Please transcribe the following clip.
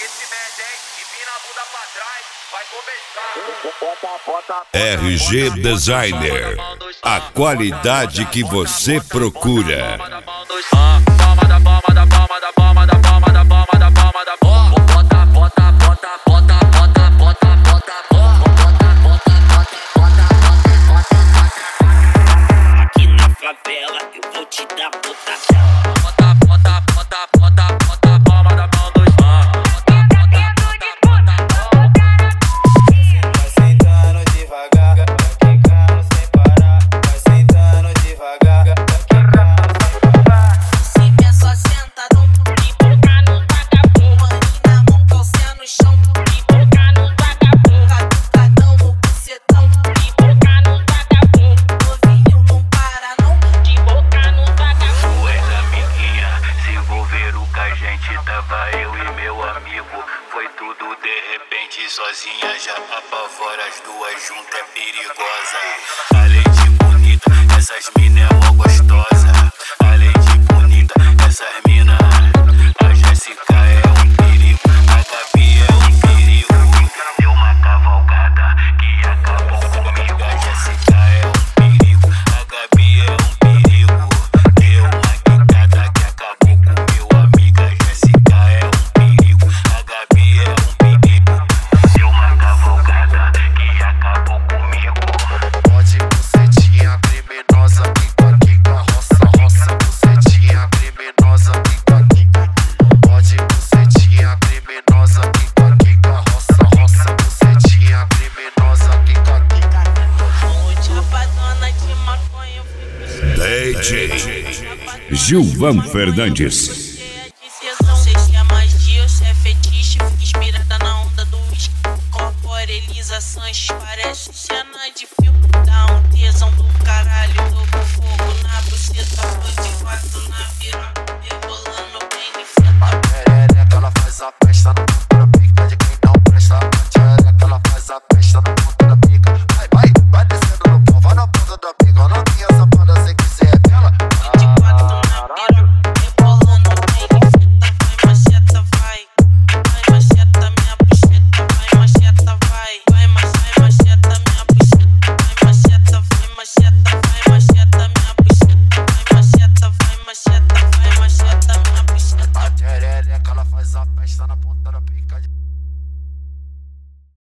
se mete, hein? Empina a bunda pra trás, vai começar. RG Designer, a qualidade que você procura. Aqui na favela eu vou te dar potação. Sozinha já apavora, as duas juntas é perigosa. Além de bonita, essas mina é mó gostosa. Além de bonita, essas mina, a Jéssica é um perigo, a Gabi é um perigo. Deu uma cavalgada que acabou comigo. A Jéssica é um perigo, a Gabi é um perigo. Deu uma quicada que acabou com meu amigo. A Jéssica é um perigo, a Gabi é um perigo. Cavalgada que acabou comigo. Pode bucetinha criminosa, pica, quica, roça, roça, bucetinha criminosa, pica, quica. Pode bucetinha criminosa, pica, quica, roça, roça, bucetinha criminosa, pica, quica. Muito chapadona de maconha, eu fico DJ Gilvan Fernandes. Cê é magia, cê é fetiche, fica inspirada na onda do whisky. Corporelizações, parece cena de